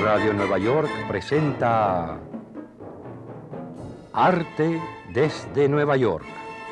Radio Nueva York presenta Arte desde Nueva York.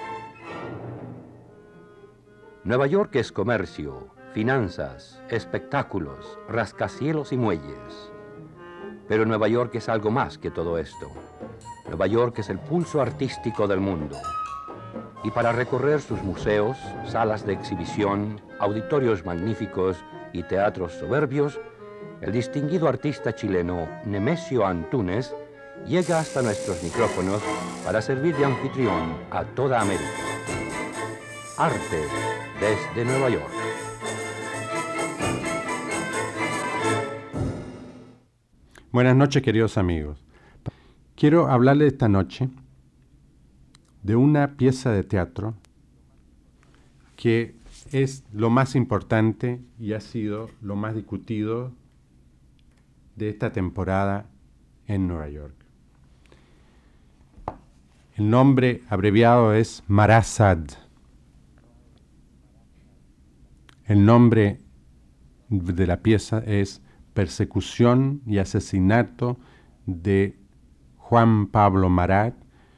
Nueva York es comercio, finanzas, espectáculos, rascacielos y muelles. Pero Nueva York es algo más que todo esto. Nueva York es el pulso artístico del mundo. Y para recorrer sus museos, salas de exhibición, auditorios magníficos y teatros soberbios, el distinguido artista chileno Nemesio Antúnez llega hasta nuestros micrófonos para servir de anfitrión a toda América. Arte desde Nueva York. Buenas noches, queridos amigos. Quiero hablarles esta noche de una pieza de teatro que es lo más importante y ha sido lo más discutido de esta temporada en Nueva York. El nombre abreviado es Marat/Sade. El nombre de la pieza es Persecución y asesinato de Juan Pablo Marat,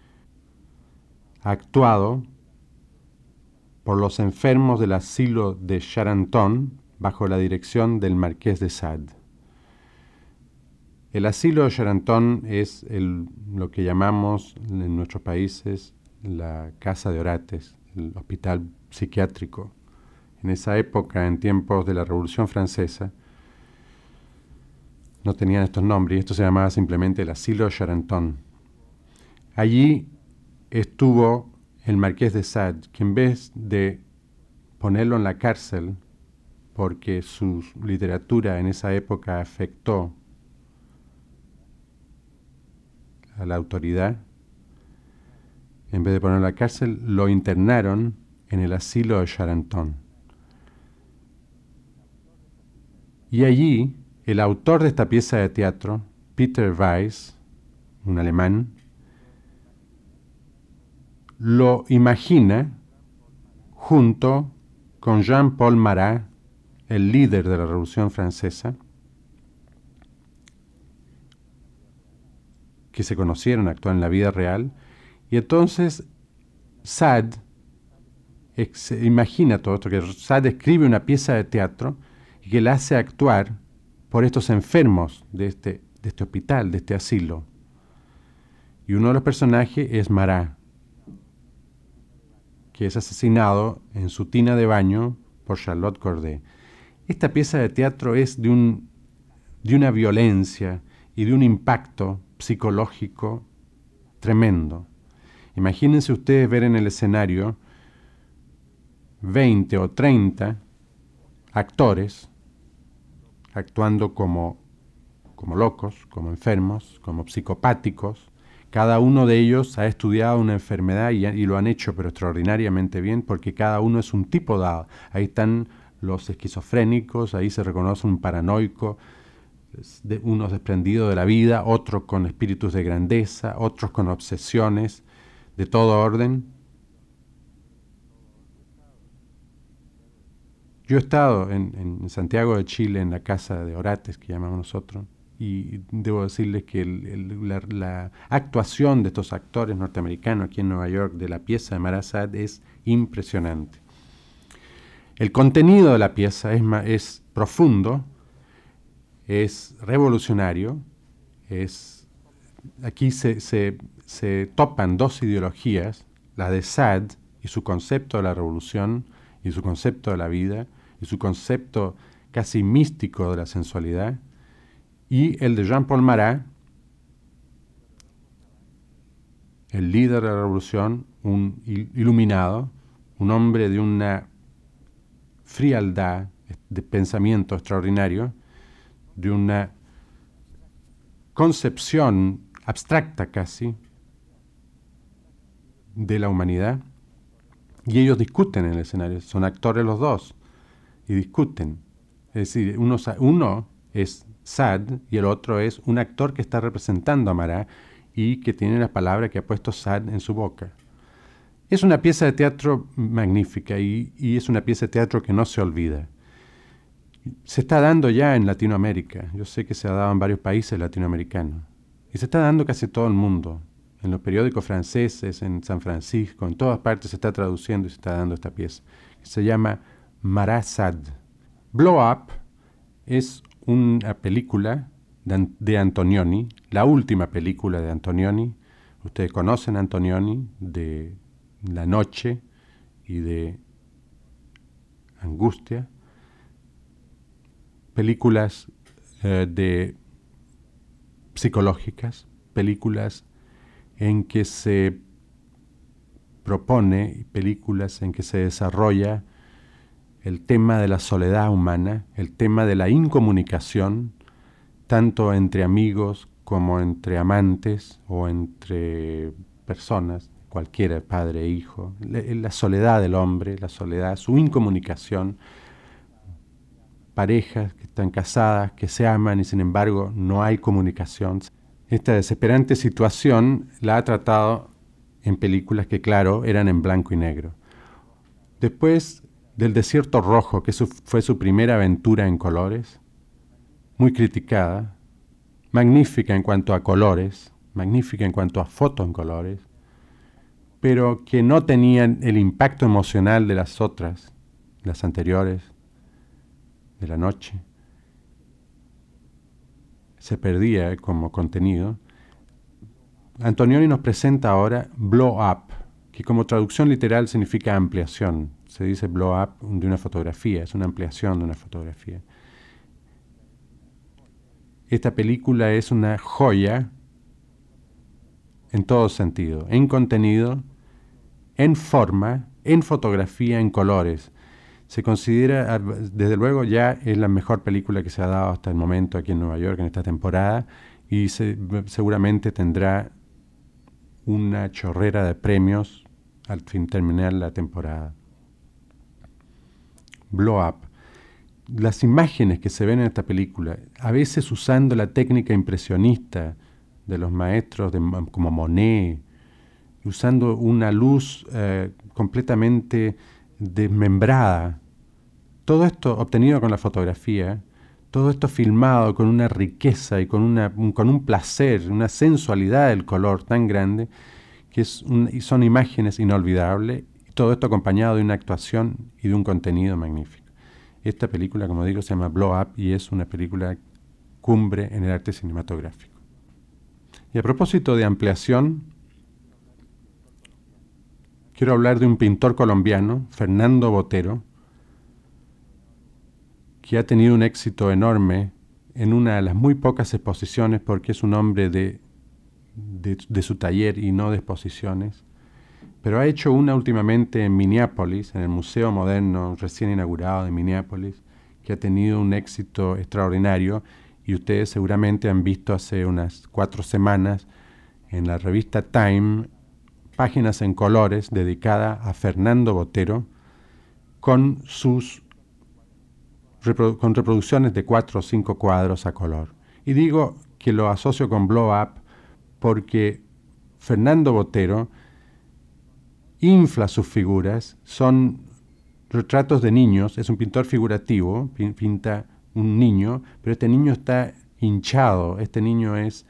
actuado por los enfermos del asilo de Charenton bajo la dirección del Marqués de Sade. El asilo de Charenton es lo que llamamos en nuestros países la Casa de Orates, el hospital psiquiátrico. En esa época, en tiempos de la Revolución Francesa, no tenían estos nombres y esto se llamaba simplemente el asilo de Charenton. Allí estuvo el Marqués de Sade, que en vez de ponerlo en la cárcel porque su literatura en esa época afectó a la autoridad, en vez de ponerlo en la cárcel, lo internaron en el asilo de Charenton. Y allí, el autor de esta pieza de teatro, Peter Weiss, un alemán, lo imagina junto con Jean-Paul Marat, el líder de la Revolución Francesa, que se conocieron, actuaron en la vida real, y entonces Sade imagina todo esto, que Sade escribe una pieza de teatro y que la hace actuar por estos enfermos de este hospital, de este asilo. Y uno de los personajes es Marat, que es asesinado en su tina de baño por Charlotte Corday. Esta pieza de teatro es de una violencia y de un impacto psicológico tremendo. Imagínense ustedes ver en el escenario 20 o 30 actores actuando como locos, como enfermos, como psicopáticos. Cada uno de ellos ha estudiado una enfermedad y lo han hecho, pero extraordinariamente bien, porque cada uno es un tipo dado. Ahí están los esquizofrénicos, ahí se reconoce un paranoico, unos desprendidos de la vida, otros con espíritus de grandeza, otros con obsesiones de todo orden. Yo he estado en Santiago de Chile, en la Casa de Orates, que llamamos nosotros, y debo decirles que la actuación de estos actores norteamericanos aquí en Nueva York de la pieza de Marat/Sade es impresionante. El contenido de la pieza es profundo, es revolucionario, aquí se topan dos ideologías, la de Sade y su concepto de la revolución y su concepto de la vida y su concepto casi místico de la sensualidad, y el de Jean-Paul Marat, el líder de la revolución, un iluminado, un hombre de una frialdad de pensamiento extraordinario, de una concepción abstracta casi de la humanidad, y ellos discuten en el escenario, son actores los dos, y discuten. Es decir, uno es Sade y el otro es un actor que está representando a Marat y que tiene la palabra que ha puesto Sade en su boca. Es una pieza de teatro magnífica y es una pieza de teatro que no se olvida. Se está dando ya en Latinoamérica. Yo sé que se ha dado en varios países latinoamericanos. Y se está dando casi todo el mundo. En los periódicos franceses, en San Francisco, en todas partes se está traduciendo y se está dando esta pieza. Se llama Marat/Sade. Blow Up es una película de Antonioni, la última película de Antonioni. Ustedes conocen a Antonioni de La Noche y de Angustia. Películas psicológicas, películas en que se propone, películas en que se desarrolla el tema de la soledad humana, el tema de la incomunicación, tanto entre amigos como entre amantes o entre personas, cualquiera, padre e hijo, la soledad del hombre, la soledad, su incomunicación, parejas que están casadas, que se aman y sin embargo no hay comunicación. Esta desesperante situación la ha tratado en películas que, claro, eran en blanco y negro. Después del Desierto Rojo, que fue su primera aventura en colores, muy criticada, magnífica en cuanto a colores, magnífica en cuanto a fotos en colores, pero que no tenían el impacto emocional de las otras, las anteriores, de La Noche. Se perdía como contenido. Antonioni nos presenta ahora Blow Up, que como traducción literal significa ampliación. Se dice blow up de una fotografía, es una ampliación de una fotografía. Esta película es una joya en todo sentido, en contenido, en forma, en fotografía, en colores. Se considera, desde luego, ya es la mejor película que se ha dado hasta el momento aquí en Nueva York en esta temporada y seguramente tendrá una chorrera de premios al fin terminar la temporada. Blow Up. Las imágenes que se ven en esta película, a veces usando la técnica impresionista de los maestros como Monet, usando una luz completamente desmembrada. Todo esto obtenido con la fotografía, todo esto filmado con una riqueza y con un placer, una sensualidad del color tan grande, que son imágenes inolvidables, y todo esto acompañado de una actuación y de un contenido magnífico. Esta película, como digo, se llama Blow Up y es una película cumbre en el arte cinematográfico. Y a propósito de ampliación, quiero hablar de un pintor colombiano, Fernando Botero, que ha tenido un éxito enorme en una de las muy pocas exposiciones, porque es un hombre de su taller y no de exposiciones, pero ha hecho una últimamente en Minneapolis, en el Museo Moderno recién inaugurado de Minneapolis, que ha tenido un éxito extraordinario, y ustedes seguramente han visto hace unas 4 semanas en la revista Time páginas en colores dedicada a Fernando Botero con reproducciones de 4 o 5 cuadros a color. Y digo que lo asocio con Blow Up porque Fernando Botero infla sus figuras, son retratos de niños, es un pintor figurativo, pinta un niño, pero este niño está hinchado, este niño es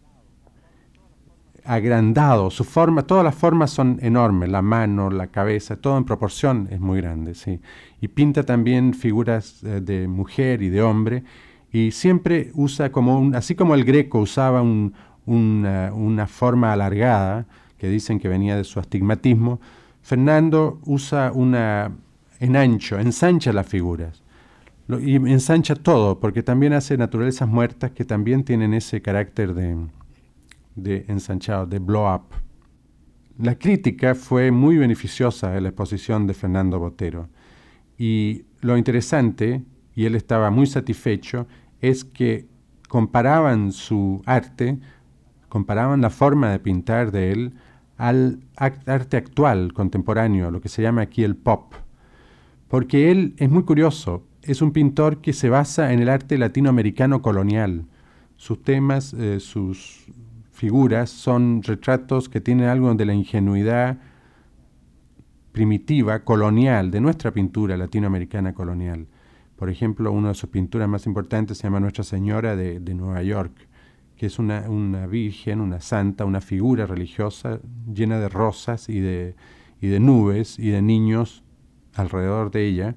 agrandado, su forma, todas las formas son enormes, la mano, la cabeza, todo en proporción es muy grande, sí. Y pinta también figuras de mujer y de hombre, y siempre usa así como el Greco usaba una forma alargada, que dicen que venía de su astigmatismo, Fernando usa ensancha las figuras, y ensancha todo, porque también hace naturalezas muertas que también tienen ese carácter de ensanchado, de blow up. La crítica fue muy beneficiosa de la exposición de Fernando Botero, y lo interesante, y él estaba muy satisfecho, es que comparaban su arte, comparaban la forma de pintar de él al arte actual, contemporáneo, lo que se llama aquí el pop. Porque él es muy curioso, es un pintor que se basa en el arte latinoamericano colonial. Sus temas, sus figuras son retratos que tienen algo de la ingenuidad primitiva, colonial, de nuestra pintura latinoamericana colonial. Por ejemplo, una de sus pinturas más importantes se llama Nuestra Señora de Nueva York, que es una virgen, una santa, una figura religiosa llena de rosas y de nubes y de niños alrededor de ella,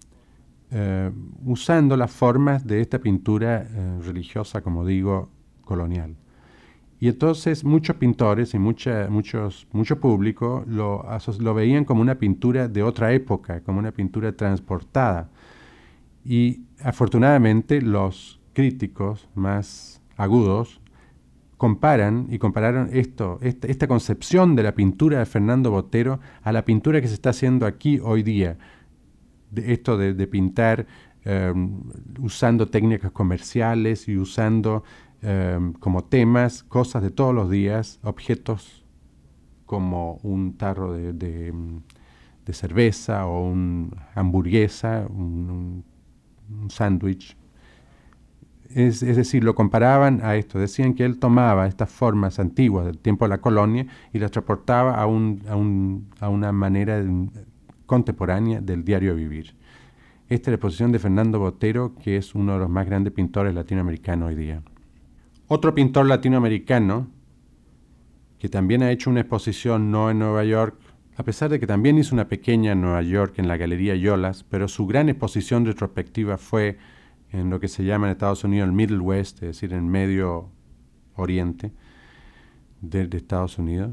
usando las formas de esta pintura religiosa, como digo, colonial. Y entonces muchos pintores y mucho público lo veían como una pintura de otra época, como una pintura transportada. Y afortunadamente los críticos más agudos compararon esta concepción de la pintura de Fernando Botero a la pintura que se está haciendo aquí hoy día. Esto de pintar usando técnicas comerciales y usando como temas cosas de todos los días, objetos como un tarro de cerveza o una hamburguesa, un sándwich. Es decir, lo comparaban a esto. Decían que él tomaba estas formas antiguas del tiempo de la colonia y las transportaba a una manera contemporánea del diario vivir. Esta es la exposición de Fernando Botero, que es uno de los más grandes pintores latinoamericanos hoy día. Otro pintor latinoamericano que también ha hecho una exposición no en Nueva York, a pesar de que también hizo una pequeña en Nueva York en la Galería Yolas, pero su gran exposición retrospectiva fue en lo que se llama en Estados Unidos el Middle West, es decir, en Medio Oriente de Estados Unidos,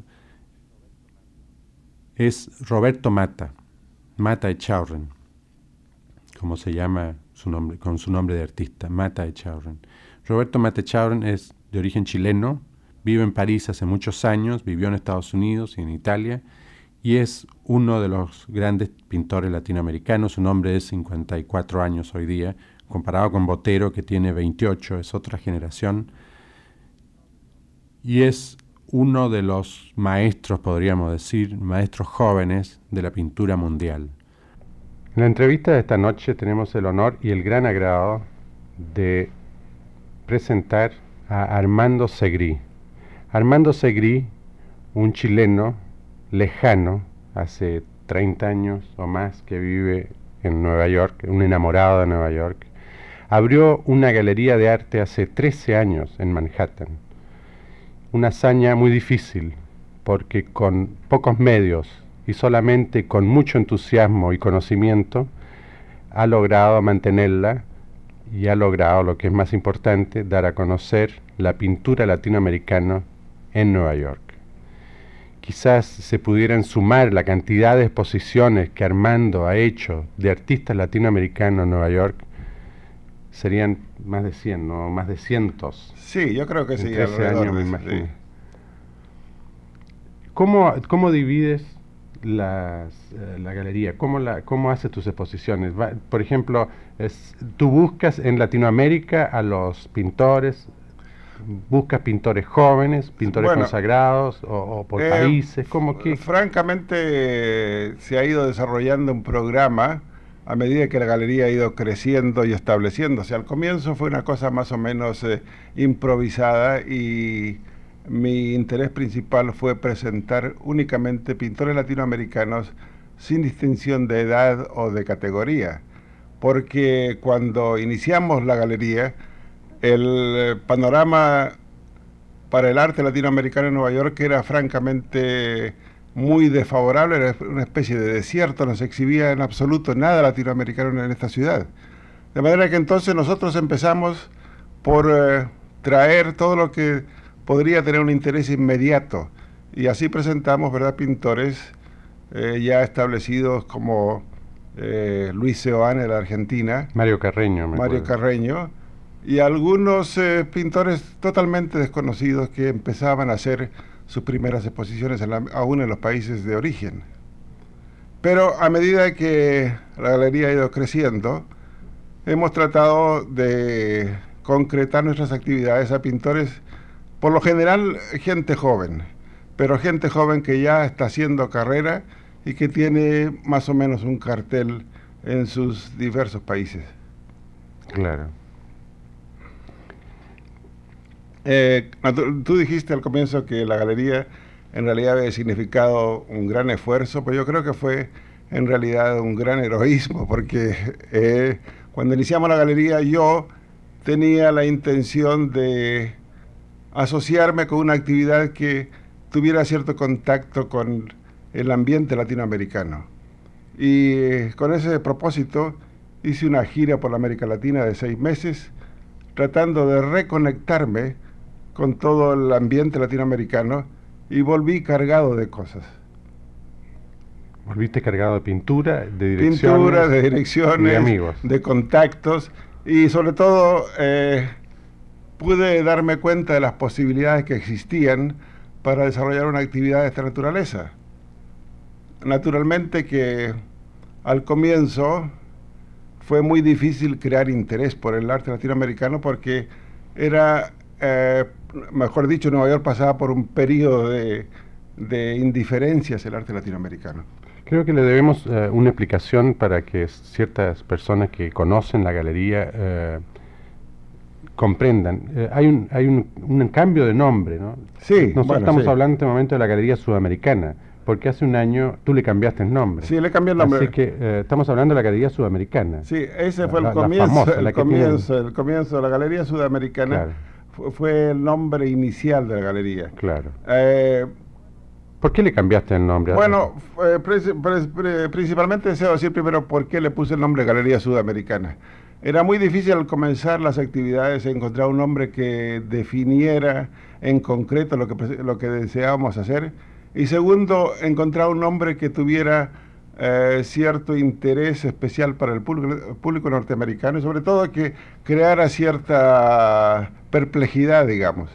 es Roberto Mata Echaurren, como se llama con su nombre de artista, Mata Echaurren. Roberto Mata Echaurren es de origen chileno, vive en París hace muchos años, vivió en Estados Unidos y en Italia, y es uno de los grandes pintores latinoamericanos. Su nombre es 54 años hoy día, comparado con Botero, que tiene 28, es otra generación, y es uno de los maestros, podríamos decir, maestros jóvenes de la pintura mundial. En la entrevista de esta noche tenemos el honor y el gran agrado de presentar a Armando Segrí. Armando Segrí, un chileno lejano, hace 30 años o más que vive en Nueva York, un enamorado de Nueva York, abrió una galería de arte hace 13 años en Manhattan. Una hazaña muy difícil, porque con pocos medios y solamente con mucho entusiasmo y conocimiento ha logrado mantenerla y ha logrado, lo que es más importante, dar a conocer la pintura latinoamericana en Nueva York. Quizás se pudieran sumar la cantidad de exposiciones que Armando ha hecho de artistas latinoamericanos en Nueva York, serían más de 100, ¿no? Más de cientos. Sí, yo creo que sí. 13 años, me imagino. Sí. ¿Cómo divides la galería? ¿Cómo haces tus exposiciones? Por ejemplo, ¿tú buscas en Latinoamérica a los pintores? ¿Buscas pintores jóvenes, pintores consagrados o por países? Francamente, se ha ido desarrollando un programa a medida que la galería ha ido creciendo y estableciéndose. Al comienzo fue una cosa más o menos improvisada, y mi interés principal fue presentar únicamente pintores latinoamericanos sin distinción de edad o de categoría, porque cuando iniciamos la galería, el panorama para el arte latinoamericano en Nueva York era francamente muy desfavorable, era una especie de desierto, no se exhibía en absoluto nada latinoamericano en esta ciudad. De manera que entonces nosotros empezamos por traer todo lo que podría tener un interés inmediato, y así presentamos, ¿verdad?, pintores ya establecidos como Luis Seoane de la Argentina, Mario Carreño, y algunos pintores totalmente desconocidos que empezaban a hacer sus primeras exposiciones aún en los países de origen. Pero a medida que la galería ha ido creciendo, hemos tratado de concretar nuestras actividades a pintores, por lo general gente joven, pero gente joven que ya está haciendo carrera y que tiene más o menos un cartel en sus diversos países. Claro. Tú dijiste al comienzo que la galería en realidad había significado un gran esfuerzo, pero yo creo que fue en realidad un gran heroísmo, porque Cuando iniciamos la galería yo tenía la intención de asociarme con una actividad que tuviera cierto contacto con el ambiente latinoamericano. Y con ese propósito hice una gira por la América Latina de 6 meses, tratando de reconectarme con todo el ambiente latinoamericano, y volví cargado de cosas. Volviste cargado de pintura, de direcciones, de amigos, de contactos, y sobre todo pude darme cuenta de las posibilidades que existían para desarrollar una actividad de esta naturaleza. Naturalmente que al comienzo fue muy difícil crear interés por el arte latinoamericano porque era, mejor dicho, Nueva York pasaba por un periodo de indiferencia hacia el arte latinoamericano. Creo que le debemos una explicación para que ciertas personas que conocen la galería comprendan. Hay un cambio de nombre, ¿no? Sí, nosotros estamos hablando en este momento de la Galería Sudamericana, porque hace un año tú le cambiaste el nombre. Sí, le cambié el nombre. Así que estamos hablando de la Galería Sudamericana. Sí, ese fue el comienzo de la Galería Sudamericana. Claro. Fue el nombre inicial de la galería. Claro. ¿Por qué le cambiaste el nombre? Bueno, principalmente deseo decir primero por qué le puse el nombre Galería Sudamericana. Era muy difícil al comenzar las actividades encontrar un nombre que definiera en concreto lo que deseábamos hacer. Y segundo, encontrar un nombre que tuviera cierto interés especial para el público norteamericano y sobre todo que creara cierta perplejidad, digamos.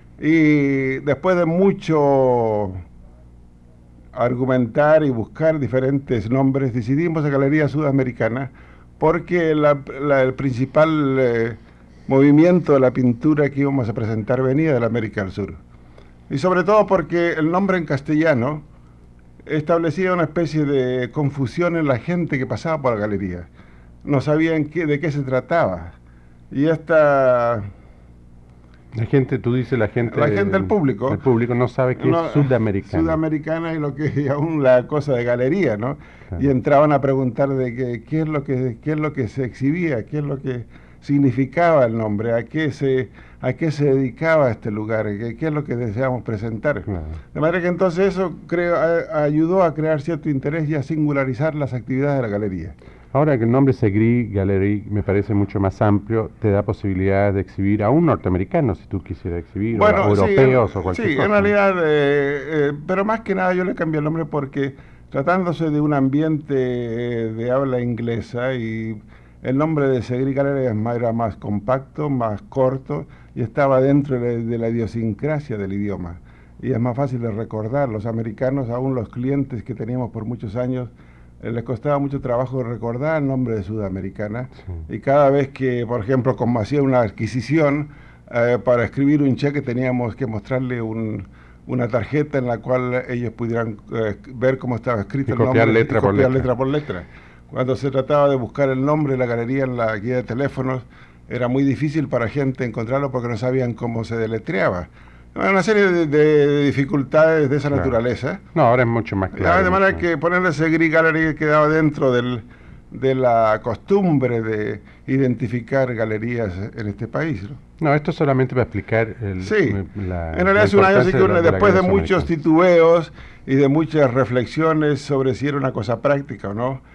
Y después de mucho argumentar y buscar diferentes nombres, decidimos la Galería Sudamericana porque el principal movimiento de la pintura que íbamos a presentar venía de la América del Sur. Y sobre todo porque el nombre en castellano establecía una especie de confusión en la gente que pasaba por la galería. No sabían de qué se trataba. Y esta... La gente, tú dices la gente del público. El público no sabe qué es sudamericana. Sudamericana y lo que es aún la cosa de galería, ¿no? Claro. Y entraban a preguntar de qué es lo que se exhibía, qué es lo que significaba el nombre, a qué se dedicaba este lugar, qué es lo que deseábamos presentar. Claro. De manera que entonces eso ayudó a crear cierto interés y a singularizar las actividades de la galería. Ahora que el nombre Segri Gallery me parece mucho más amplio, te da posibilidad de exhibir a un norteamericano si tú quisieras exhibir, o europeos o cualquier cosa. Sí, en realidad, pero más que nada yo le cambié el nombre porque tratándose de un ambiente de habla inglesa, y el nombre de Segri Gallery era más compacto, más corto y estaba dentro de la idiosincrasia del idioma. Y es más fácil de recordar. Los americanos, aún los clientes que teníamos por muchos años, les costaba mucho trabajo recordar el nombre de Sudamericana. Sí. Y cada vez que, por ejemplo, como hacía una adquisición, para escribir un cheque teníamos que mostrarle una tarjeta en la cual ellos pudieran ver cómo estaba escrito el nombre y copiar letra por letra. Cuando se trataba de buscar el nombre de la galería en la guía de teléfonos, era muy difícil para gente encontrarlo porque no sabían cómo se deletreaba. Una serie de dificultades de esa naturaleza. No, ahora es mucho más claro. De manera que ponerle Segri Gallery quedaba dentro de la costumbre de identificar galerías en este país, ¿no? No, esto solamente para explicar sí, en realidad es un año así que después de muchos titubeos y de muchas reflexiones sobre si era una cosa práctica o no,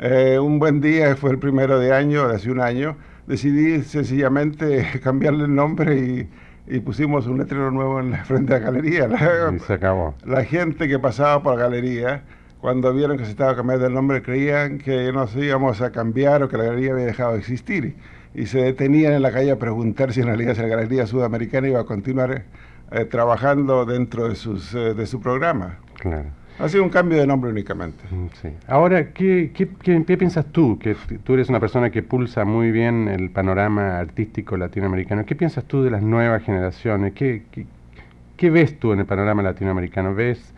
un buen día, fue el 1 de año, de hace un año, decidí sencillamente cambiarle el nombre y pusimos un letrero nuevo en la frente de la galería. Y se acabó. La gente que pasaba por la galería, cuando vieron que se estaba cambiando el nombre, creían que nos íbamos a cambiar o que la galería había dejado de existir. Y se detenían en la calle a preguntar si en realidad la Galería Sudamericana iba a continuar trabajando dentro de su programa. Claro. Ha sido un cambio de nombre únicamente. Sí. Ahora, ¿qué piensas tú? Que tú eres una persona que pulsa muy bien el panorama artístico latinoamericano. ¿Qué piensas tú de las nuevas generaciones? ¿Qué ves tú en el panorama latinoamericano? ¿Ves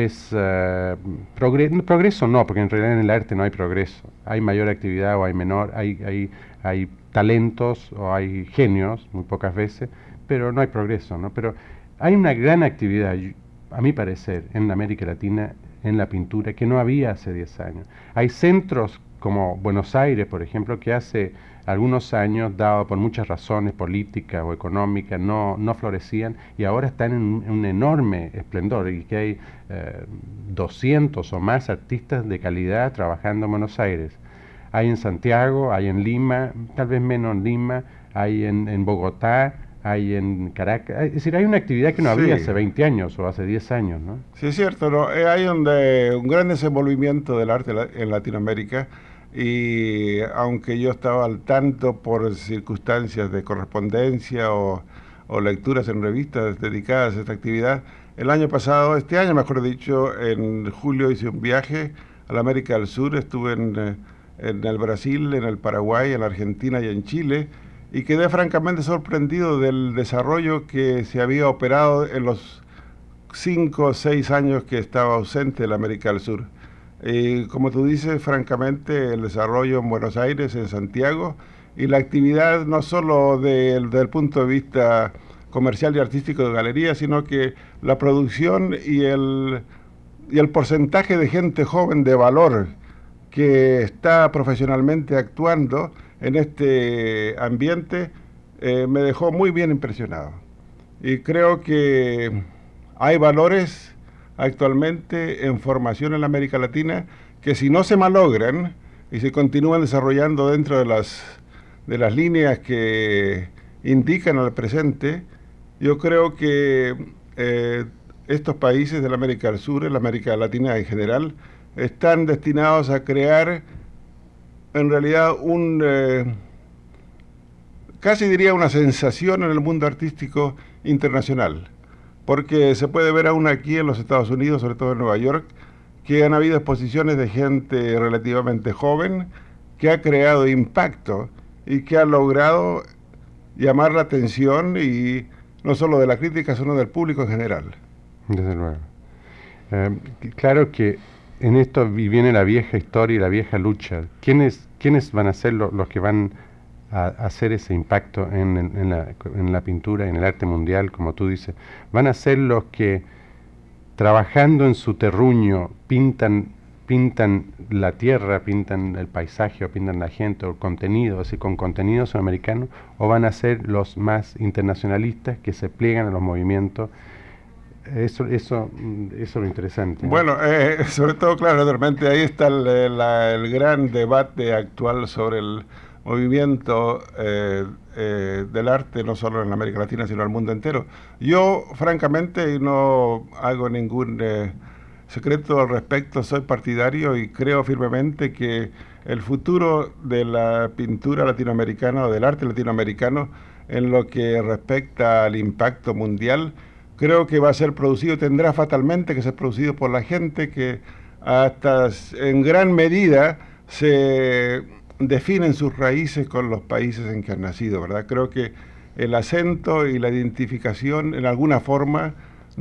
progreso? No, porque en realidad en el arte no hay progreso. Hay mayor actividad o hay menor, hay talentos o hay genios, muy pocas veces, pero no hay progreso, ¿no? Pero hay una gran actividad, a mi parecer, en América Latina, en la pintura, que no había hace 10 años. Hay centros como Buenos Aires, por ejemplo, que hace algunos años, dado por muchas razones políticas o económicas, no florecían y ahora están en un enorme esplendor y que hay 200 o más artistas de calidad trabajando en Buenos Aires. Hay en Santiago, hay en Lima, tal vez menos en Lima, hay en Bogotá, hay en Caracas. Es decir, hay una actividad que no había hace 20 años o hace 10 años, ¿no? Sí, es cierto, ¿no? Hay un gran desenvolvimiento del arte en Latinoamérica, y aunque yo estaba al tanto por circunstancias de correspondencia o lecturas en revistas dedicadas a esta actividad, el año pasado, este año mejor dicho, en julio hice un viaje a la América del Sur, estuve en el Brasil, en el Paraguay, en la Argentina y en Chile, y quedé francamente sorprendido del desarrollo que se había operado en los 5 o 6 años que estaba ausente de la América del Sur. Como tú dices, francamente, el desarrollo en Buenos Aires, en Santiago, y la actividad no solo desde el punto de vista comercial y artístico de galerías, sino que la producción y el porcentaje de gente joven de valor que está profesionalmente actuando en este ambiente me dejó muy bien impresionado. Y creo que hay valores actualmente en formación en la América Latina que, si no se malogran y se continúan desarrollando dentro de las líneas que indican al presente, yo creo que estos países de la América del Sur, en la América Latina en general, están destinados a crear en realidad casi diría una sensación en el mundo artístico internacional, porque se puede ver aún aquí en los Estados Unidos, sobre todo en Nueva York, que han habido exposiciones de gente relativamente joven que ha creado impacto y que ha logrado llamar la atención, y no solo de la crítica, sino del público en general. Desde luego. Claro que en esto viene la vieja historia y la vieja lucha. ¿Quiénes van a ser los que van a hacer ese impacto en la pintura, en el arte mundial, como tú dices? Van a ser los que, trabajando en su terruño, pintan la tierra, pintan el paisaje, o pintan la gente, o el contenido, así con contenido sudamericano, o van a ser los más internacionalistas que se pliegan a los movimientos. Eso es lo interesante, ¿no? Bueno, sobre todo, claro, realmente ahí está el gran debate actual sobre el movimiento del arte, no solo en América Latina, sino en el mundo entero. Yo, francamente, y no hago ningún secreto al respecto, soy partidario y creo firmemente que el futuro de la pintura latinoamericana o del arte latinoamericano, en lo que respecta al impacto mundial, creo que va a ser producido, tendrá fatalmente que ser producido por la gente que hasta en gran medida se definen sus raíces con los países en que han nacido, ¿verdad? Creo que el acento y la identificación, en alguna forma,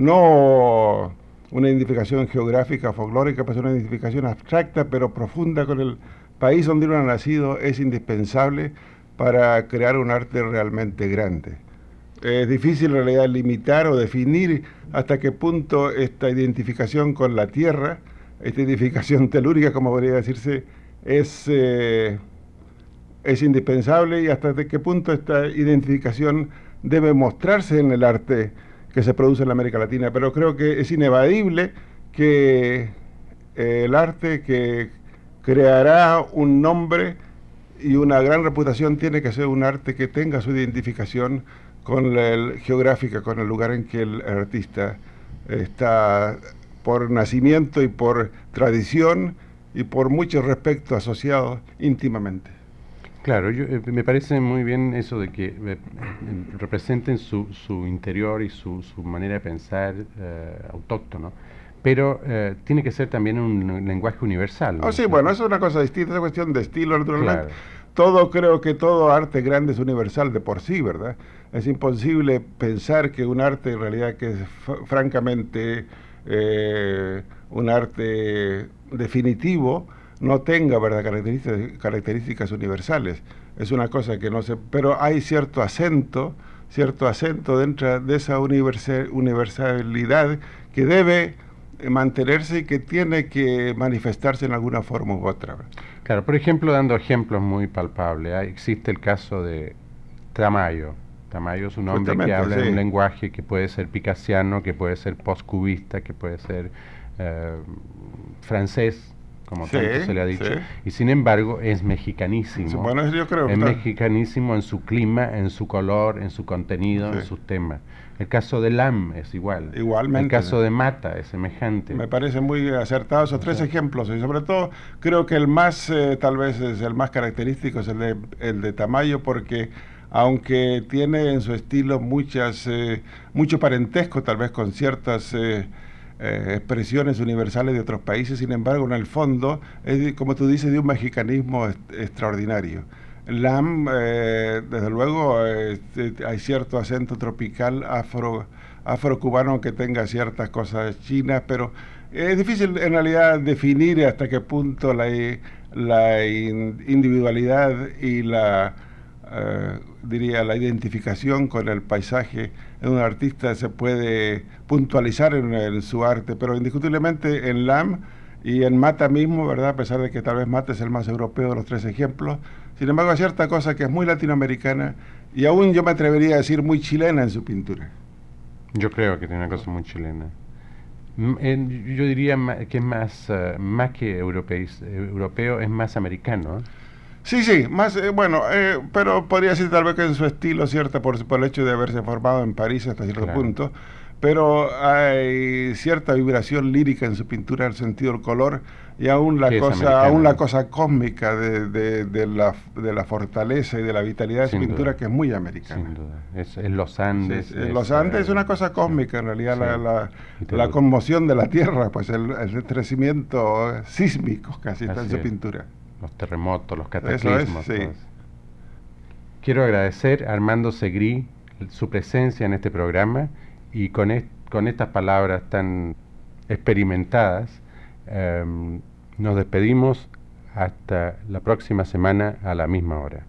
no una identificación geográfica, folclórica, pues una identificación abstracta pero profunda con el país donde uno ha nacido, es indispensable para crear un arte realmente grande. Es difícil en realidad limitar o definir hasta qué punto esta identificación con la tierra, esta identificación telúrica, como podría decirse, es indispensable, y hasta qué punto esta identificación debe mostrarse en el arte que se produce en la América Latina. Pero creo que es inevadible que el arte que creará un nombre y una gran reputación tiene que ser un arte que tenga su identificación con geográfica, con el lugar en que el artista está por nacimiento y por tradición y por muchos respectos asociados íntimamente. Claro, me parece muy bien eso de que representen su interior y su manera de pensar autóctono, pero tiene que ser también un lenguaje universal, ¿no? Sí, bueno, eso es una cosa distinta, es cuestión de estilo, naturalmente. Claro. Creo que todo arte grande es universal de por sí, ¿verdad? Es imposible pensar que un arte en realidad que es francamente un arte definitivo no tenga, ¿verdad?, características universales. Es una cosa que no se... Pero hay cierto acento dentro de esa universalidad que debe mantenerse y que tiene que manifestarse en alguna forma u otra. Claro, por ejemplo, dando ejemplos muy palpables, existe el caso de Tamayo. Tamayo es un hombre que habla en un lenguaje que puede ser picassiano, que puede ser postcubista, que puede ser francés, como tanto se le ha dicho, y sin embargo es mexicanísimo. Bueno, yo creo es mexicanísimo en su clima, en su color, en su contenido, en sus temas. El caso de Lam es igual. Igualmente. El caso de Mata es semejante. Me parece muy acertado esos tres ejemplos, y sobre todo creo que el más, tal vez es el más característico, es el de Tamayo, porque aunque tiene en su estilo mucho parentesco tal vez con ciertas expresiones universales de otros países, sin embargo en el fondo es, como tú dices, de un mexicanismo extraordinario. Lam, desde luego, hay cierto acento tropical afrocubano que tenga ciertas cosas chinas, pero es difícil en realidad definir hasta qué punto la individualidad y diría la identificación con el paisaje de un artista se puede puntualizar en su arte, pero indiscutiblemente en Lam y en Mata mismo, ¿verdad? A pesar de que tal vez Mata es el más europeo de los tres ejemplos, sin embargo hay cierta cosa que es muy latinoamericana y aún yo me atrevería a decir muy chilena en su pintura. Yo creo que tiene una cosa muy chilena. Yo diría que es más que europeo, es más americano, ¿eh? Sí, más, pero podría decir tal vez que en su estilo, cierta por el hecho de haberse formado en París hasta cierto punto, pero hay cierta vibración lírica en su pintura, en el sentido del color, y aún la cosa cósmica de la fortaleza y de la vitalidad de su pintura, que es muy americana. Sin duda, es los Andes. Los Andes es una cosa cósmica, en realidad, la conmoción de la tierra, pues el estremecimiento sísmico casi está en su pintura. Los terremotos, los cataclismos. Quiero agradecer a Armando Segrí su presencia en este programa y con estas palabras tan experimentadas nos despedimos hasta la próxima semana a la misma hora.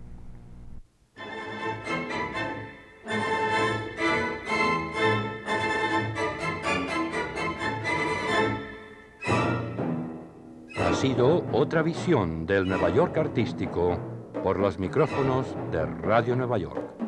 Ha sido otra visión del Nueva York artístico por los micrófonos de Radio Nueva York.